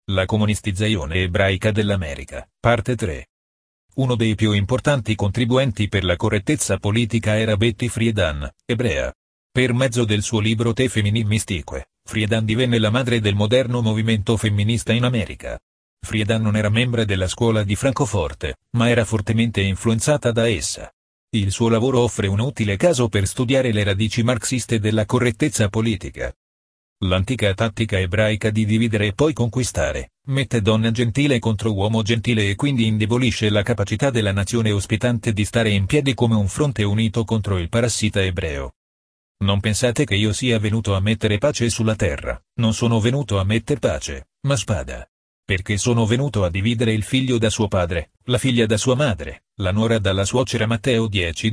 La comunistizzazione ebraica dell'America, parte 3. Uno dei più importanti contribuenti per la correttezza politica era Betty Friedan, ebrea. Per mezzo del suo libro The Feminine Mystique, Friedan divenne la madre del moderno movimento femminista in America. Friedan non era membro della scuola di Francoforte, ma era fortemente influenzata da essa. Il suo lavoro offre un utile caso per studiare le radici marxiste della correttezza politica. L'antica tattica ebraica di dividere e poi conquistare, mette donna gentile contro uomo gentile e quindi indebolisce la capacità della nazione ospitante di stare in piedi come un fronte unito contro il parassita ebreo. Non pensate che io sia venuto a mettere pace sulla terra, non sono venuto a mettere pace, ma spada. Perché sono venuto a dividere il figlio da suo padre, la figlia da sua madre, la nuora dalla suocera. Matteo 10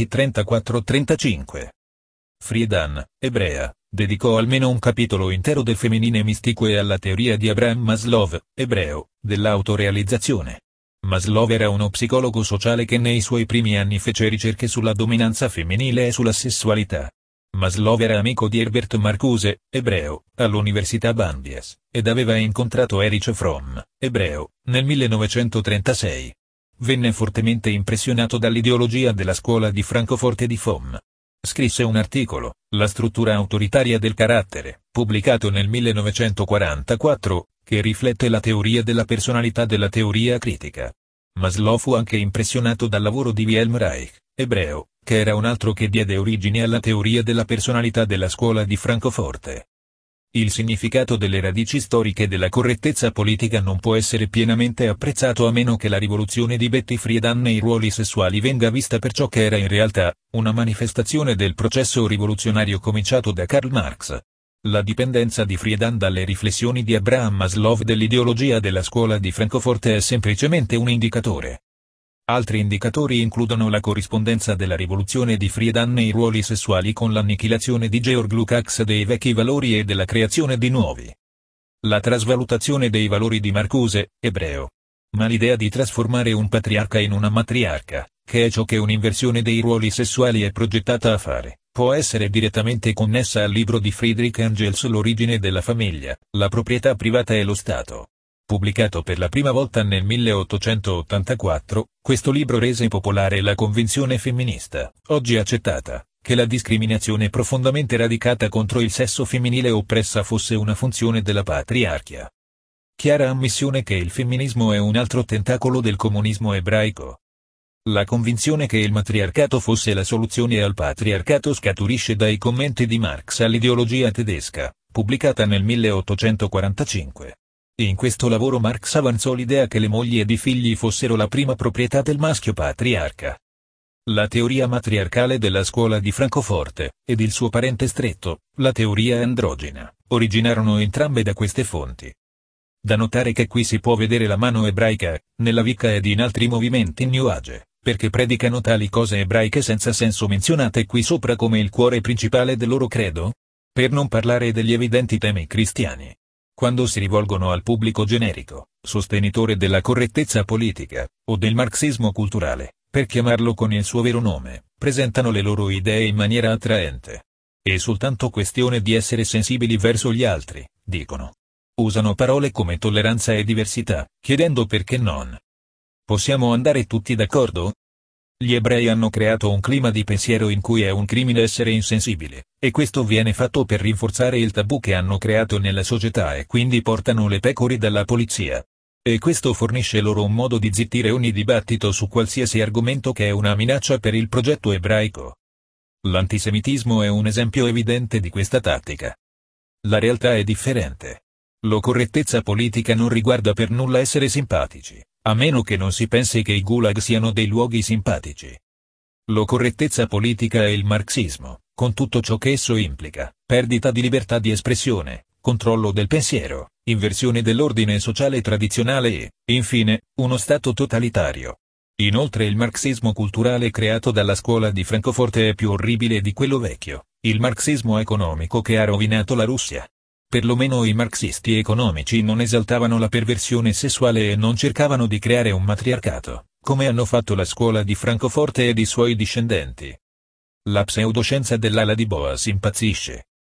2.34-35. Friedan, ebrea, dedicò almeno un capitolo intero del Feminine Mystique alla teoria di Abraham Maslow, ebreo, dell'autorealizzazione. Maslow era uno psicologo sociale che nei suoi primi anni fece ricerche sulla dominanza femminile e sulla sessualità. Maslow era amico di Herbert Marcuse, ebreo, all'Università Brandeis, ed aveva incontrato Erich Fromm, ebreo, nel 1936. Venne fortemente impressionato dall'ideologia della scuola di Francoforte di Fromm. Scrisse un articolo, La struttura autoritaria del carattere, pubblicato nel 1944, che riflette la teoria della personalità della teoria critica. Maslow fu anche impressionato dal lavoro di Wilhelm Reich, ebreo, che era un altro che diede origine alla teoria della personalità della scuola di Francoforte. Il significato delle radici storiche della correttezza politica non può essere pienamente apprezzato a meno che la rivoluzione di Betty Friedan nei ruoli sessuali venga vista per ciò che era in realtà, una manifestazione del processo rivoluzionario cominciato da Karl Marx. La dipendenza di Friedan dalle riflessioni di Abraham Maslow dell'ideologia della scuola di Francoforte è semplicemente un indicatore. Altri indicatori includono la corrispondenza della rivoluzione di Friedan nei ruoli sessuali con l'annichilazione di Georg Lukács dei vecchi valori e della creazione di nuovi. La trasvalutazione dei valori di Marcuse, ebreo. Ma l'idea di trasformare un patriarca in una matriarca, che è ciò che un'inversione dei ruoli sessuali è progettata a fare, può essere direttamente connessa al libro di Friedrich Engels L'origine della famiglia, la proprietà privata e lo Stato. Pubblicato per la prima volta nel 1884, questo libro rese popolare la convinzione femminista, oggi accettata, che la discriminazione profondamente radicata contro il sesso femminile oppressa fosse una funzione della patriarchia. Chiara ammissione che il femminismo è un altro tentacolo del comunismo ebraico. La convinzione che il matriarcato fosse la soluzione al patriarcato scaturisce dai commenti di Marx all'ideologia tedesca, pubblicata nel 1845. In questo lavoro Marx avanzò l'idea che le mogli ed i figli fossero la prima proprietà del maschio patriarca. La teoria matriarcale della scuola di Francoforte, ed il suo parente stretto, la teoria androgina, originarono entrambe da queste fonti. Da notare che qui si può vedere la mano ebraica, nella Wicca ed in altri movimenti New Age, perché predicano tali cose ebraiche senza senso menzionate qui sopra come il cuore principale del loro credo? Per non parlare degli evidenti temi cristiani. Quando si rivolgono al pubblico generico, sostenitore della correttezza politica, o del marxismo culturale, per chiamarlo con il suo vero nome, presentano le loro idee in maniera attraente. È soltanto questione di essere sensibili verso gli altri, dicono. Usano parole come tolleranza e diversità, chiedendo perché non. Possiamo andare tutti d'accordo? Gli ebrei hanno creato un clima di pensiero in cui è un crimine essere insensibile, e questo viene fatto per rinforzare il tabù che hanno creato nella società e quindi portano le pecore dalla polizia. E questo fornisce loro un modo di zittire ogni dibattito su qualsiasi argomento che è una minaccia per il progetto ebraico. L'antisemitismo è un esempio evidente di questa tattica. La realtà è differente. La correttezza politica non riguarda per nulla essere simpatici. A meno che non si pensi che i gulag siano dei luoghi simpatici. La correttezza politica è il marxismo, con tutto ciò che esso implica, perdita di libertà di espressione, controllo del pensiero, inversione dell'ordine sociale tradizionale e, infine, uno Stato totalitario. Inoltre il marxismo culturale creato dalla scuola di Francoforte è più orribile di quello vecchio, il marxismo economico che ha rovinato la Russia. Perlomeno i marxisti economici non esaltavano la perversione sessuale e non cercavano di creare un matriarcato, come hanno fatto la scuola di Francoforte ed i suoi discendenti. La pseudoscienza dell'ala di Boas impazzisce.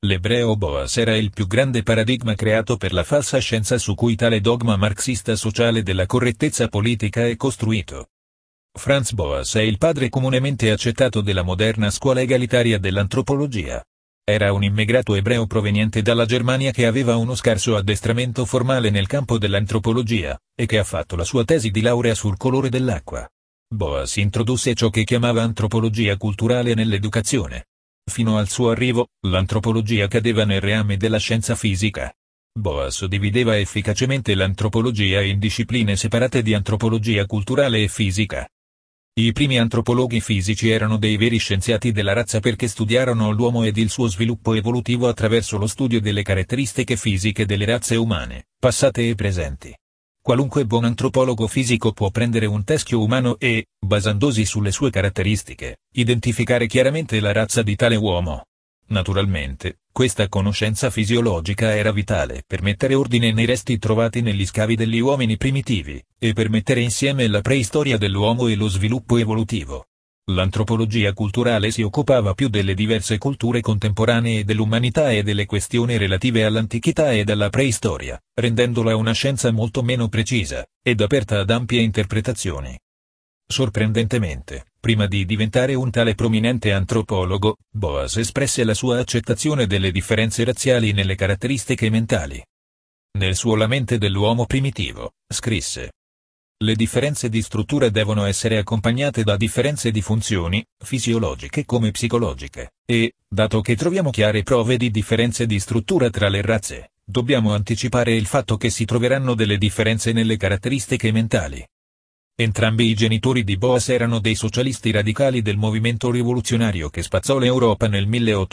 L'ebreo Boas era il più grande paradigma creato per la falsa scienza su cui tale dogma marxista sociale della correttezza politica è costruito. Franz Boas è il padre comunemente accettato della moderna scuola egalitaria dell'antropologia. Era un immigrato ebreo proveniente dalla Germania che aveva uno scarso addestramento formale nel campo dell'antropologia, e che ha fatto la sua tesi di laurea sul colore dell'acqua. Boas introdusse ciò che chiamava antropologia culturale nell'educazione. Fino al suo arrivo, l'antropologia cadeva nel reame della scienza fisica. Boas divideva efficacemente l'antropologia in discipline separate di antropologia culturale e fisica. I primi antropologhi fisici erano dei veri scienziati della razza perché studiarono l'uomo ed il suo sviluppo evolutivo attraverso lo studio delle caratteristiche fisiche delle razze umane, passate e presenti. Qualunque buon antropologo fisico può prendere un teschio umano e, basandosi sulle sue caratteristiche, identificare chiaramente la razza di tale uomo. Naturalmente, questa conoscenza fisiologica era vitale per mettere ordine nei resti trovati negli scavi degli uomini primitivi, e per mettere insieme la preistoria dell'uomo e lo sviluppo evolutivo. L'antropologia culturale si occupava più delle diverse culture contemporanee dell'umanità e delle questioni relative all'antichità e alla preistoria, rendendola una scienza molto meno precisa, ed aperta ad ampie interpretazioni. Sorprendentemente, prima di diventare un tale prominente antropologo, Boas espresse la sua accettazione delle differenze razziali nelle caratteristiche mentali. Nel suo La mente dell'uomo primitivo, scrisse: le differenze di struttura devono essere accompagnate da differenze di funzioni, fisiologiche come psicologiche, e, dato che troviamo chiare prove di differenze di struttura tra le razze, dobbiamo anticipare il fatto che si troveranno delle differenze nelle caratteristiche mentali. Entrambi i genitori di Boas erano dei socialisti radicali del movimento rivoluzionario che spazzò l'Europa nel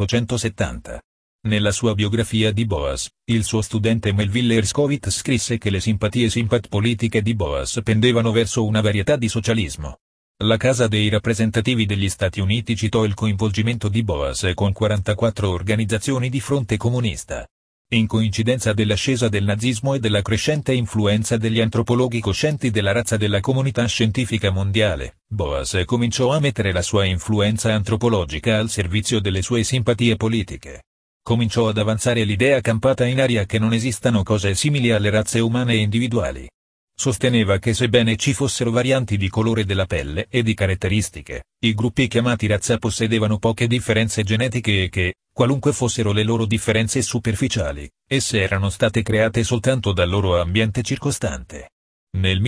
1870. Nella sua biografia di Boas, il suo studente Melville Herskovits scrisse che le simpatie politiche di Boas pendevano verso una varietà di socialismo. La Casa dei rappresentativi degli Stati Uniti citò il coinvolgimento di Boas con 44 organizzazioni di fronte comunista. In coincidenza dell'ascesa del nazismo e della crescente influenza degli antropologhi coscienti della razza della comunità scientifica mondiale, Boas cominciò a mettere la sua influenza antropologica al servizio delle sue simpatie politiche. Cominciò ad avanzare l'idea campata in aria che non esistano cose simili alle razze umane individuali. Sosteneva che sebbene ci fossero varianti di colore della pelle e di caratteristiche, i gruppi chiamati razza possedevano poche differenze genetiche e che, qualunque fossero le loro differenze superficiali, esse erano state create soltanto dal loro ambiente circostante. Nel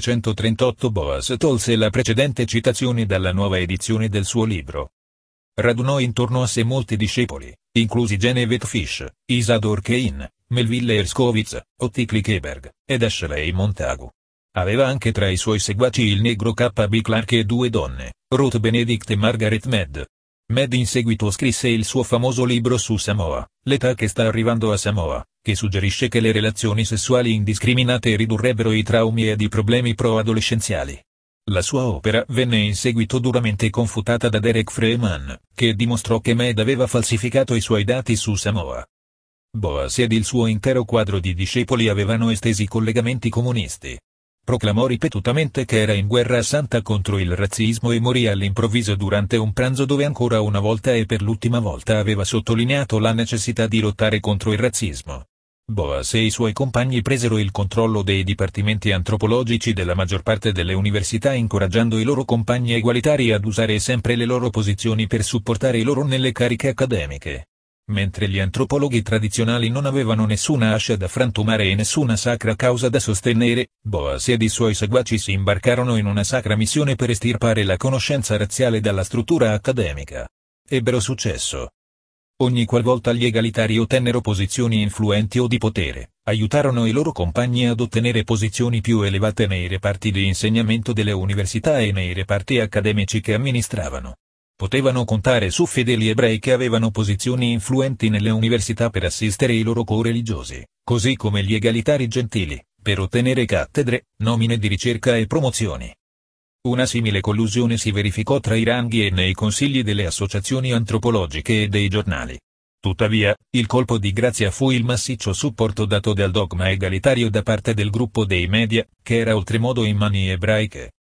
1938 Boas tolse la precedente citazione dalla nuova edizione del suo libro. Radunò intorno a sé molti discepoli, inclusi Genevieve Fish, Isadore Kane, Melville Herskovits, Ottie Klinkenberg, ed Ashley Montagu. Aveva anche tra i suoi seguaci il negro K.B. Clark e due donne, Ruth Benedict e Margaret Mead. Mead in seguito scrisse il suo famoso libro su Samoa, L'età che sta arrivando a Samoa, che suggerisce che le relazioni sessuali indiscriminate ridurrebbero i traumi ed i problemi pro-adolescenziali. La sua opera venne in seguito duramente confutata da Derek Freeman, che dimostrò che Mead aveva falsificato i suoi dati su Samoa. Boas ed il suo intero quadro di discepoli avevano estesi collegamenti comunisti. Proclamò ripetutamente che era in guerra santa contro il razzismo e morì all'improvviso durante un pranzo dove ancora una volta e per l'ultima volta aveva sottolineato la necessità di lottare contro il razzismo. Boas e i suoi compagni presero il controllo dei dipartimenti antropologici della maggior parte delle università incoraggiando i loro compagni egualitari ad usare sempre le loro posizioni per supportare i loro nelle cariche accademiche. Mentre gli antropologhi tradizionali non avevano nessuna ascia da frantumare e nessuna sacra causa da sostenere, Boas ed i suoi seguaci si imbarcarono in una sacra missione per estirpare la conoscenza razziale dalla struttura accademica. Ebbero successo. Ogni qualvolta gli egalitari ottennero posizioni influenti o di potere, aiutarono i loro compagni ad ottenere posizioni più elevate nei reparti di insegnamento delle università e nei reparti accademici che amministravano. Potevano contare su fedeli ebrei che avevano posizioni influenti nelle università per assistere i loro co-religiosi, così come gli egalitari gentili, per ottenere cattedre, nomine di ricerca e promozioni. Una simile collusione si verificò tra i ranghi e nei consigli delle associazioni antropologiche e dei giornali. Tuttavia, il colpo di grazia fu il massiccio supporto dato dal dogma egalitario da parte del gruppo dei media, che era oltremodo in mani ebraiche.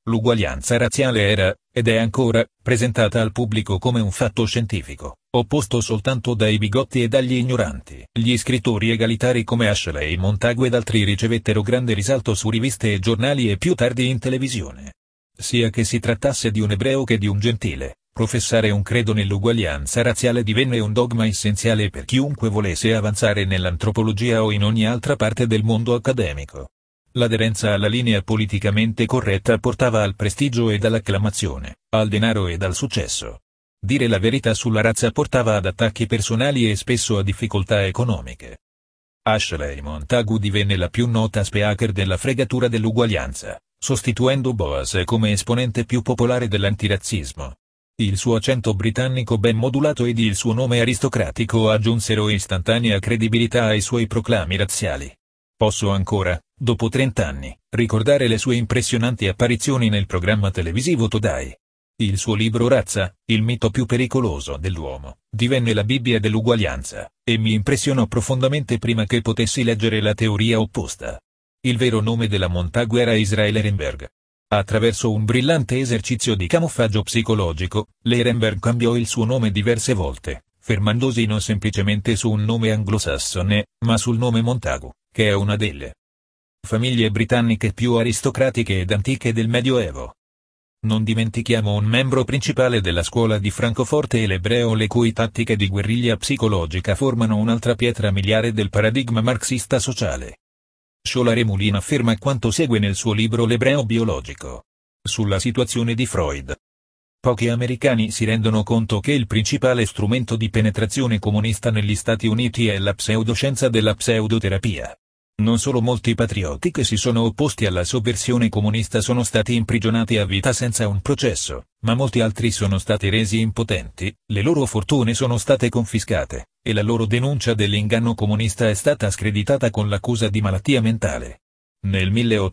L'uguaglianza razziale era, ed è ancora, presentata al pubblico come un fatto scientifico, opposto soltanto dai bigotti e dagli ignoranti. Gli scrittori egalitari come Ashley Montagu ed altri ricevettero grande risalto su riviste e giornali e più tardi in televisione. Sia che si trattasse di un ebreo che di un gentile, professare un credo nell'uguaglianza razziale divenne un dogma essenziale per chiunque volesse avanzare nell'antropologia o in ogni altra parte del mondo accademico. L'aderenza alla linea politicamente corretta portava al prestigio ed all'acclamazione, al denaro ed al successo. Dire la verità sulla razza portava ad attacchi personali e spesso a difficoltà economiche. Ashley Montagu divenne la più nota speaker della fregatura dell'uguaglianza, sostituendo Boas come esponente più popolare dell'antirazzismo. Il suo accento britannico ben modulato ed il suo nome aristocratico aggiunsero istantanea credibilità ai suoi proclami razziali. Posso ancora, dopo 30 anni, ricordare le sue impressionanti apparizioni nel programma televisivo Today. Il suo libro Razza, il mito più pericoloso dell'uomo, divenne la Bibbia dell'uguaglianza, e mi impressionò profondamente prima che potessi leggere la teoria opposta. Il vero nome della Montagu era Israel Ehrenberg. Attraverso un brillante esercizio di camuffaggio psicologico, Ehrenberg cambiò il suo nome diverse volte, fermandosi non semplicemente su un nome anglosassone, ma sul nome Montagu, che è una delle famiglie britanniche più aristocratiche ed antiche del Medioevo. Non dimentichiamo un membro principale della scuola di Francoforte e l'ebreo, le cui tattiche di guerriglia psicologica formano un'altra pietra miliare del paradigma marxista sociale. Shola Remulin afferma quanto segue nel suo libro L'ebreo biologico. Sulla situazione di Freud. Pochi americani si rendono conto che il principale strumento di penetrazione comunista negli Stati Uniti è la pseudoscienza della pseudoterapia. Non solo molti patrioti che si sono opposti alla sovversione comunista sono stati imprigionati a vita senza un processo, ma molti altri sono stati resi impotenti, le loro fortune sono state confiscate, e la loro denuncia dell'inganno comunista è stata screditata con l'accusa di malattia mentale. Nel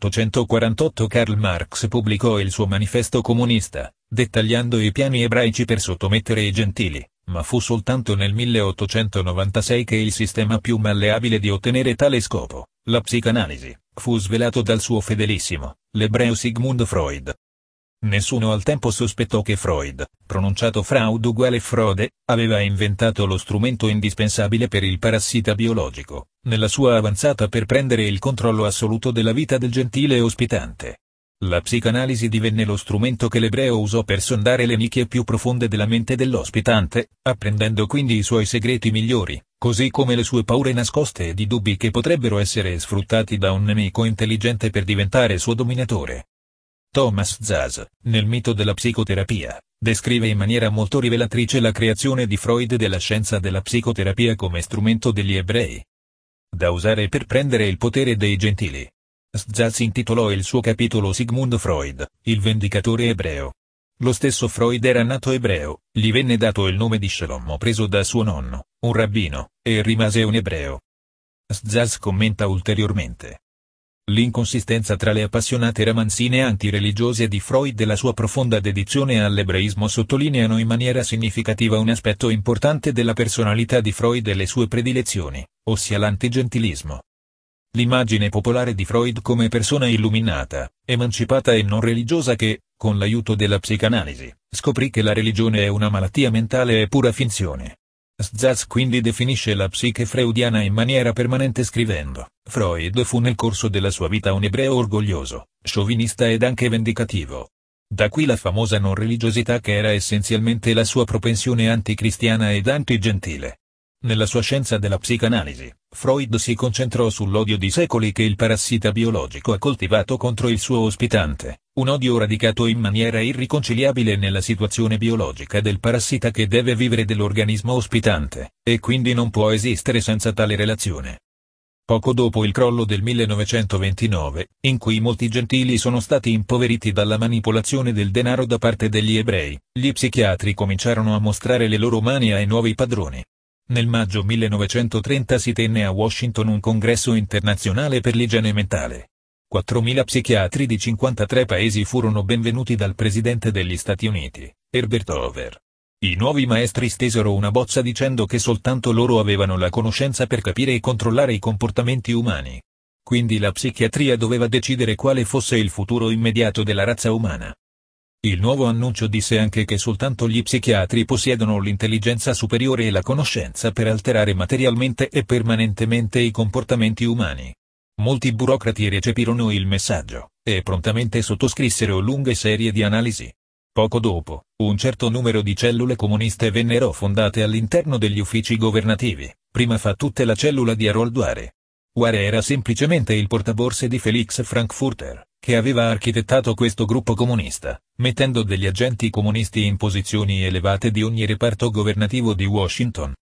1848 Karl Marx pubblicò il suo manifesto comunista, dettagliando i piani ebraici per sottomettere i gentili, ma fu soltanto nel 1896 che il sistema più malleabile di ottenere tale scopo, la psicanalisi, fu svelato dal suo fedelissimo, l'ebreo Sigmund Freud. Nessuno al tempo sospettò che Freud, pronunciato Freud uguale Frode, aveva inventato lo strumento indispensabile per il parassita biologico, nella sua avanzata per prendere il controllo assoluto della vita del gentile ospitante. La psicanalisi divenne lo strumento che l'ebreo usò per sondare le nicchie più profonde della mente dell'ospitante, apprendendo quindi i suoi segreti migliori, così come le sue paure nascoste ed i dubbi che potrebbero essere sfruttati da un nemico intelligente per diventare suo dominatore. Thomas Szasz, nel mito della psicoterapia, descrive in maniera molto rivelatrice la creazione di Freud e della scienza della psicoterapia come strumento degli ebrei, da usare per prendere il potere dei gentili. Szasz intitolò il suo capitolo Sigmund Freud, il vendicatore ebreo. Lo stesso Freud era nato ebreo, gli venne dato il nome di Shlomo preso da suo nonno, un rabbino, e rimase un ebreo. Szasz commenta ulteriormente l'inconsistenza tra le appassionate ramanzine antireligiose di Freud e la sua profonda dedizione all'ebraismo sottolineano in maniera significativa un aspetto importante della personalità di Freud e le sue predilezioni, ossia l'antigentilismo. L'immagine popolare di Freud come persona illuminata, emancipata e non religiosa che, con l'aiuto della psicanalisi, scoprì che la religione è una malattia mentale e pura finzione. Szasz quindi definisce la psiche freudiana in maniera permanente scrivendo: Freud fu nel corso della sua vita un ebreo orgoglioso, sciovinista ed anche vendicativo. Da qui la famosa non religiosità che era essenzialmente la sua propensione anticristiana ed antigentile. Nella sua scienza della psicanalisi, Freud si concentrò sull'odio di secoli che il parassita biologico ha coltivato contro il suo ospitante, un odio radicato in maniera irriconciliabile nella situazione biologica del parassita che deve vivere dell'organismo ospitante, e quindi non può esistere senza tale relazione. Poco dopo il crollo del 1929, in cui molti gentili sono stati impoveriti dalla manipolazione del denaro da parte degli ebrei, gli psichiatri cominciarono a mostrare le loro mani ai nuovi padroni. Nel maggio 1930 si tenne a Washington un congresso internazionale per l'igiene mentale. 4.000 psichiatri di 53 paesi furono benvenuti dal presidente degli Stati Uniti, Herbert Hoover. I nuovi maestri stesero una bozza dicendo che soltanto loro avevano la conoscenza per capire e controllare i comportamenti umani. Quindi la psichiatria doveva decidere quale fosse il futuro immediato della razza umana. Il nuovo annuncio disse anche che soltanto gli psichiatri possiedono l'intelligenza superiore e la conoscenza per alterare materialmente e permanentemente i comportamenti umani. Molti burocrati recepirono il messaggio, e prontamente sottoscrissero lunghe serie di analisi. Poco dopo, un certo numero di cellule comuniste vennero fondate all'interno degli uffici governativi, prima fra tutte la cellula di Harold Ware. Ware era semplicemente il portaborse di Felix Frankfurter, che aveva architettato questo gruppo comunista, mettendo degli agenti comunisti in posizioni elevate di ogni reparto governativo di Washington.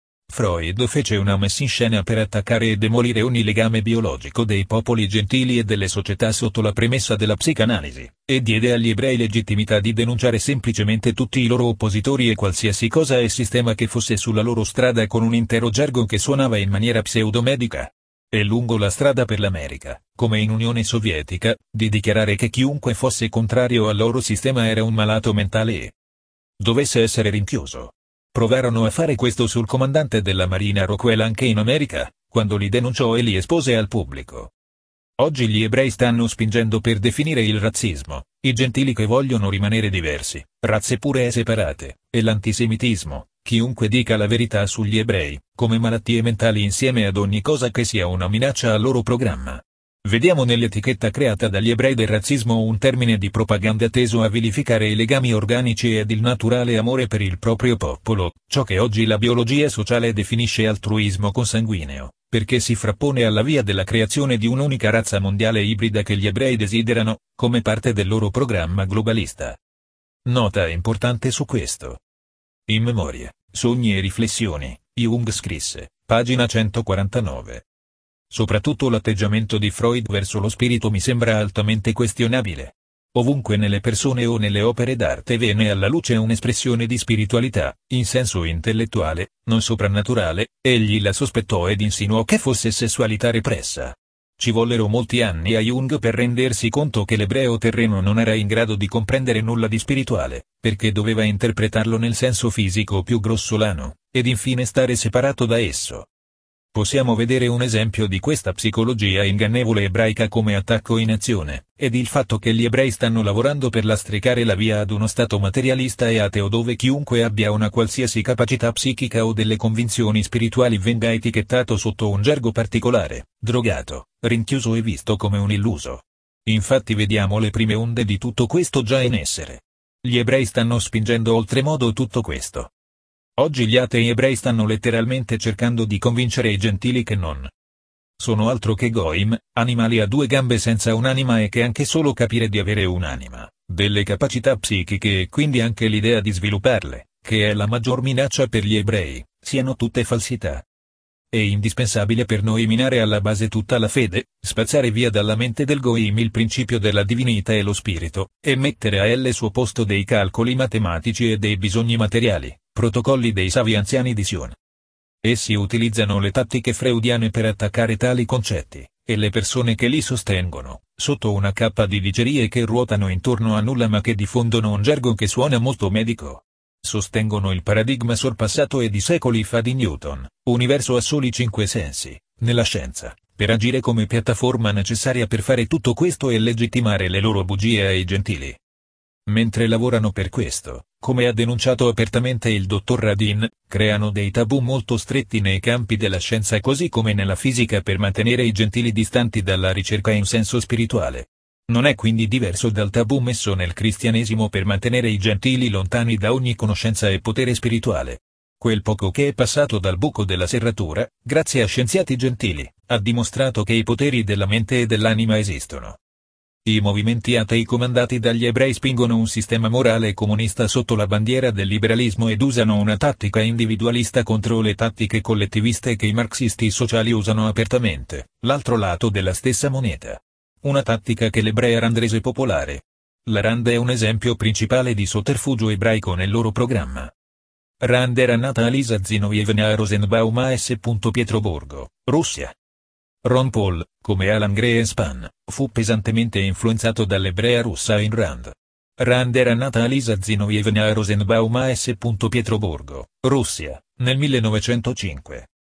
Freud fece una messinscena per attaccare e demolire ogni legame biologico dei popoli gentili e delle società sotto la premessa della psicanalisi, e diede agli ebrei legittimità di denunciare semplicemente tutti i loro oppositori e qualsiasi cosa e sistema che fosse sulla loro strada con un intero gergo che suonava in maniera pseudomedica. E lungo la strada per l'America, come in Unione Sovietica, di dichiarare che chiunque fosse contrario al loro sistema era un malato mentale e dovesse essere rinchiuso. Provarono a fare questo sul comandante della Marina Rockwell anche in America, quando li denunciò e li espose al pubblico. Oggi gli ebrei stanno spingendo per definire il razzismo, i gentili che vogliono rimanere diversi, razze pure e separate, e l'antisemitismo, chiunque dica la verità sugli ebrei, come malattie mentali insieme ad ogni cosa che sia una minaccia al loro programma. Vediamo nell'etichetta creata dagli ebrei del razzismo un termine di propaganda teso a vilificare i legami organici ed il naturale amore per il proprio popolo, ciò che oggi la biologia sociale definisce altruismo consanguineo, perché si frappone alla via della creazione di un'unica razza mondiale ibrida che gli ebrei desiderano, come parte del loro programma globalista. Nota importante su questo. In memoria, sogni e riflessioni, Jung scrisse, pagina 149. Soprattutto l'atteggiamento di Freud verso lo spirito mi sembra altamente questionabile. Ovunque nelle persone o nelle opere d'arte viene alla luce un'espressione di spiritualità, in senso intellettuale, non soprannaturale, egli la sospettò ed insinuò che fosse sessualità repressa. Ci vollero molti anni a Jung per rendersi conto che l'ebreo terreno non era in grado di comprendere nulla di spirituale, perché doveva interpretarlo nel senso fisico più grossolano, ed infine stare separato da esso. Possiamo vedere un esempio di questa psicologia ingannevole ebraica come attacco in azione, ed il fatto che gli ebrei stanno lavorando per lastricare la via ad uno stato materialista e ateo dove chiunque abbia una qualsiasi capacità psichica o delle convinzioni spirituali venga etichettato sotto un gergo particolare, drogato, rinchiuso e visto come un illuso. Infatti vediamo le prime onde di tutto questo già in essere. Gli ebrei stanno spingendo oltremodo tutto questo. Oggi gli atei ebrei stanno letteralmente cercando di convincere i gentili che non sono altro che goim, animali a due gambe senza un'anima e che anche solo capire di avere un'anima, delle capacità psichiche e quindi anche l'idea di svilupparle, che è la maggior minaccia per gli ebrei, siano tutte falsità. È indispensabile per noi minare alla base tutta la fede, spazzare via dalla mente del goim il principio della divinità e lo spirito, e mettere a il suo posto dei calcoli matematici e dei bisogni materiali, protocolli dei savi anziani di Sion. Essi utilizzano le tattiche freudiane per attaccare tali concetti, e le persone che li sostengono, sotto una cappa di dicerie che ruotano intorno a nulla ma che diffondono un gergo che suona molto medico. Sostengono il paradigma sorpassato e di secoli fa di Newton, universo a soli 5 sensi, nella scienza, per agire come piattaforma necessaria per fare tutto questo e legittimare le loro bugie ai gentili. Mentre lavorano per questo, come ha denunciato apertamente il dottor Radin, creano dei tabù molto stretti nei campi della scienza così come nella fisica per mantenere i gentili distanti dalla ricerca in senso spirituale. Non è quindi diverso dal tabù messo nel cristianesimo per mantenere i gentili lontani da ogni conoscenza e potere spirituale. Quel poco che è passato dal buco della serratura, grazie a scienziati gentili, ha dimostrato che i poteri della mente e dell'anima esistono. I movimenti atei comandati dagli ebrei spingono un sistema morale comunista sotto la bandiera del liberalismo ed usano una tattica individualista contro le tattiche collettiviste che i marxisti sociali usano apertamente, l'altro lato della stessa moneta. Una tattica che l'ebrea Rand rese popolare. La Rand è un esempio principale di sotterfugio ebraico nel loro programma. Rand era nata a Lisa Zinovievna a Rosenbaum a S. Pietroburgo, Russia. Ron Paul, come Alan Greenspan, fu pesantemente influenzato dall'ebrea russa Ayn Rand. Rand era nata a Lisa Zinovievna a Rosenbaum a S. Pietroburgo, Russia, nel 1905.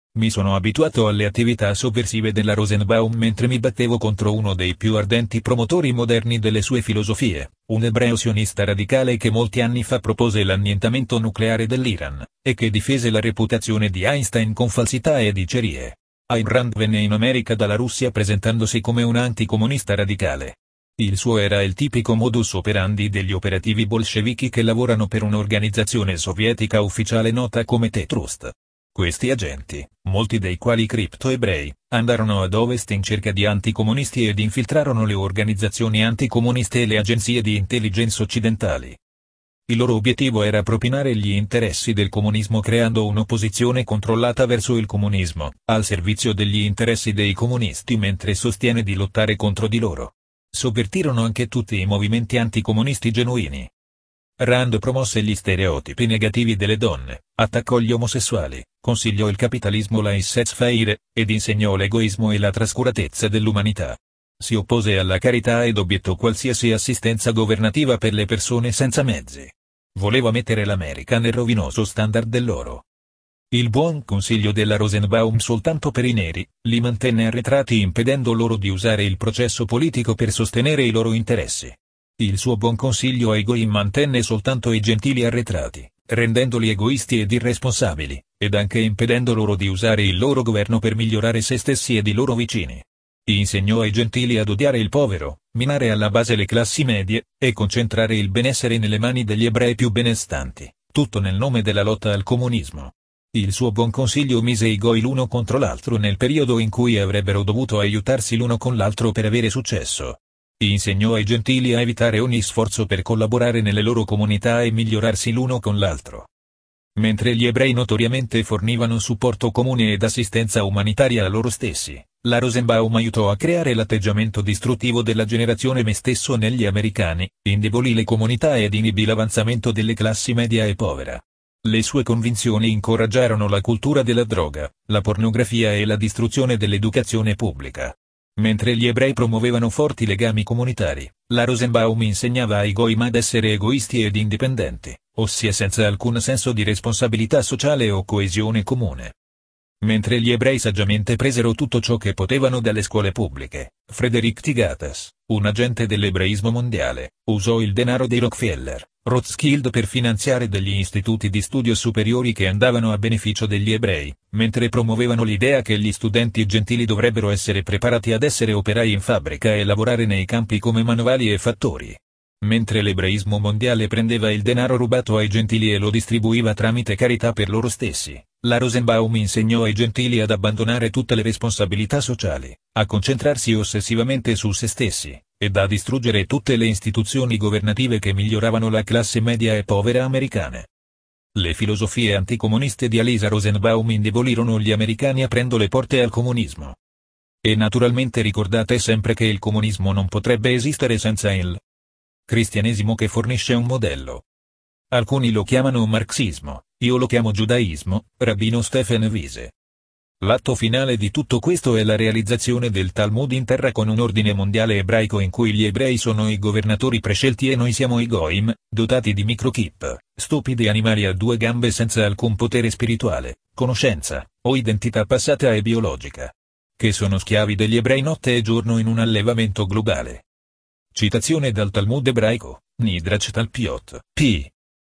Mi sono abituato alle attività sovversive della Rosenbaum mentre mi battevo contro uno dei più ardenti promotori moderni delle sue filosofie, un ebreo sionista radicale che molti anni fa propose l'annientamento nucleare dell'Iran, e che difese la reputazione di Einstein con falsità e dicerie. Ayn Rand venne in America dalla Russia presentandosi come un anticomunista radicale. Il suo era il tipico modus operandi degli operativi bolscevichi che lavorano per un'organizzazione sovietica ufficiale nota come T-Trust. Questi agenti, molti dei quali cripto-ebrei, andarono ad ovest in cerca di anticomunisti ed infiltrarono le organizzazioni anticomuniste e le agenzie di intelligence occidentali. Il loro obiettivo era propinare gli interessi del comunismo creando un'opposizione controllata verso il comunismo, al servizio degli interessi dei comunisti mentre sostiene di lottare contro di loro. Sovvertirono anche tutti i movimenti anticomunisti genuini. Rand promosse gli stereotipi negativi delle donne, attaccò gli omosessuali, consigliò il capitalismo laissez-faire, ed insegnò l'egoismo e la trascuratezza dell'umanità. Si oppose alla carità ed obiettò qualsiasi assistenza governativa per le persone senza mezzi. Voleva mettere l'America nel rovinoso standard dell'oro. Il buon consiglio della Rosenbaum soltanto per i neri, li mantenne arretrati impedendo loro di usare il processo politico per sostenere i loro interessi. Il suo buon consiglio ai Goim mantenne soltanto i gentili arretrati, rendendoli egoisti ed irresponsabili, ed anche impedendo loro di usare il loro governo per migliorare se stessi ed i loro vicini. Insegnò ai gentili ad odiare il povero, minare alla base le classi medie, e concentrare il benessere nelle mani degli ebrei più benestanti, tutto nel nome della lotta al comunismo. Il suo buon consiglio mise i Goi l'uno contro l'altro nel periodo in cui avrebbero dovuto aiutarsi l'uno con l'altro per avere successo. Insegnò ai gentili a evitare ogni sforzo per collaborare nelle loro comunità e migliorarsi l'uno con l'altro. Mentre gli ebrei notoriamente fornivano supporto comune ed assistenza umanitaria a loro stessi, la Rosenbaum aiutò a creare l'atteggiamento distruttivo della generazione me stesso negli americani, indebolì le comunità ed inibì l'avanzamento delle classi media e povera. Le sue convinzioni incoraggiarono la cultura della droga, la pornografia e la distruzione dell'educazione pubblica. Mentre gli ebrei promuovevano forti legami comunitari, la Rosenbaum insegnava ai Goim ad essere egoisti ed indipendenti, ossia senza alcun senso di responsabilità sociale o coesione comune. Mentre gli ebrei saggiamente presero tutto ciò che potevano dalle scuole pubbliche, Frederick Tigatas, un agente dell'ebraismo mondiale, usò il denaro dei Rockefeller, Rothschild per finanziare degli istituti di studio superiori che andavano a beneficio degli ebrei, mentre promuovevano l'idea che gli studenti gentili dovrebbero essere preparati ad essere operai in fabbrica e lavorare nei campi come manovali e fattori. Mentre l'ebraismo mondiale prendeva il denaro rubato ai gentili e lo distribuiva tramite carità per loro stessi, la Rosenbaum insegnò ai gentili ad abbandonare tutte le responsabilità sociali, a concentrarsi ossessivamente su se stessi, ed a distruggere tutte le istituzioni governative che miglioravano la classe media e povera americana. Le filosofie anticomuniste di Elisa Rosenbaum indebolirono gli americani aprendo le porte al comunismo. E naturalmente ricordate sempre che il comunismo non potrebbe esistere senza il cristianesimo che fornisce un modello. Alcuni lo chiamano marxismo, io lo chiamo giudaismo, rabbino Stephen Wiese. L'atto finale di tutto questo è la realizzazione del Talmud in terra con un ordine mondiale ebraico in cui gli ebrei sono i governatori prescelti e noi siamo i Goim, dotati di microchip, stupidi animali a due gambe senza alcun potere spirituale, conoscenza, o identità passata e biologica. Che sono schiavi degli ebrei notte e giorno in un allevamento globale. Citazione dal Talmud ebraico, Nidrach Talpiot, p.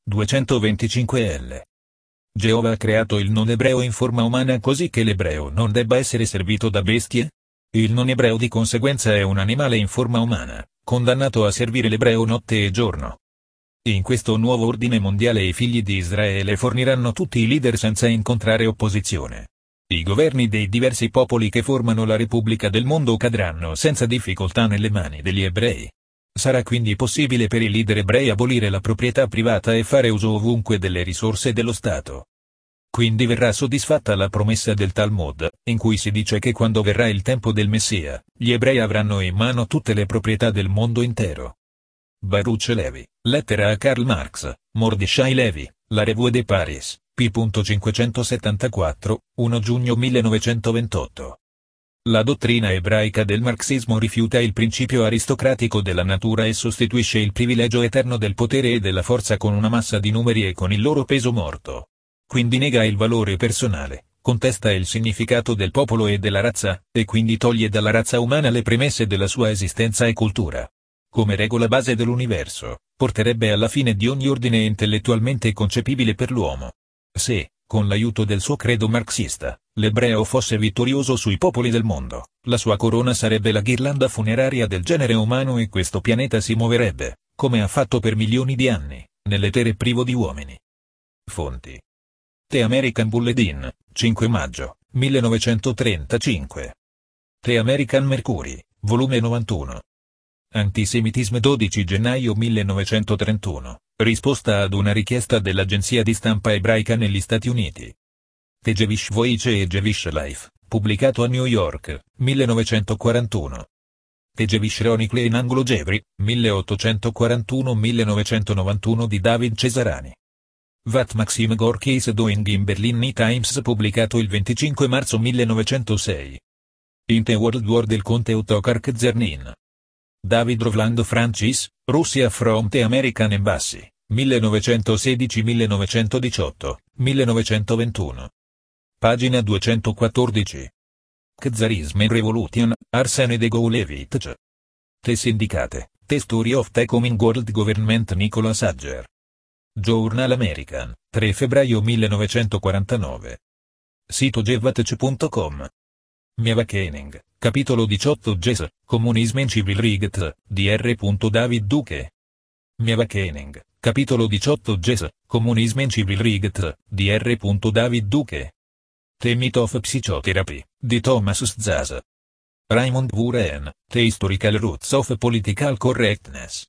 225l. Geova ha creato il non ebreo in forma umana così che l'ebreo non debba essere servito da bestie? Il non ebreo di conseguenza è un animale in forma umana, condannato a servire l'ebreo notte e giorno. In questo nuovo ordine mondiale i figli di Israele forniranno tutti i leader senza incontrare opposizione. I governi dei diversi popoli che formano la Repubblica del mondo cadranno senza difficoltà nelle mani degli ebrei. Sarà quindi possibile per i leader ebrei abolire la proprietà privata e fare uso ovunque delle risorse dello Stato. Quindi verrà soddisfatta la promessa del Talmud, in cui si dice che quando verrà il tempo del Messia, gli ebrei avranno in mano tutte le proprietà del mondo intero. Baruch Levi, lettera a Karl Marx, Mordechai Levi, La Revue de Paris, p. 574, 1 giugno 1928. La dottrina ebraica del marxismo rifiuta il principio aristocratico della natura e sostituisce il privilegio eterno del potere e della forza con una massa di numeri e con il loro peso morto. Quindi nega il valore personale, contesta il significato del popolo e della razza, e quindi toglie dalla razza umana le premesse della sua esistenza e cultura. Come regola base dell'universo, porterebbe alla fine di ogni ordine intellettualmente concepibile per l'uomo. Se, con l'aiuto del suo credo marxista, l'ebreo fosse vittorioso sui popoli del mondo, la sua corona sarebbe la ghirlanda funeraria del genere umano e questo pianeta si muoverebbe, come ha fatto per milioni di anni, nell'etere privo di uomini. Fonti: The American Bulletin, 5 maggio, 1935. The American Mercury, volume 91. Antisemitismo 12 gennaio 1931, risposta ad una richiesta dell'agenzia di stampa ebraica negli Stati Uniti. The Jewish Voice e Jewish Life, pubblicato a New York, 1941. The Jewish Chronicle in Anglo-Jewry, 1841-1991 di David Cesarani. What Maxim Gorky is Doing in Berlin Times, pubblicato il 25 marzo 1906. In the World War del conte Ottokar Czernin. David Rovland Francis, Russia from the American Embassy, 1916-1918, 1921. Pagina 214. Czarism and Revolution, Arsène de Gaulle-Wittge. The Syndicate, The Story of the Coming World Government Nicholas Adger. Journal American, 3 febbraio 1949. Sito jevatch.com. Miawakening, capitolo 18 Ges, Comunism and Civil Rights, Dr. David Duke. Miawakening, capitolo 18 Ges, Comunism and Civil Rights, Dr. David Duke. The Myth of Psychotherapy, di Thomas Szasz. Raymond Buren, The Historical Roots of Political Correctness.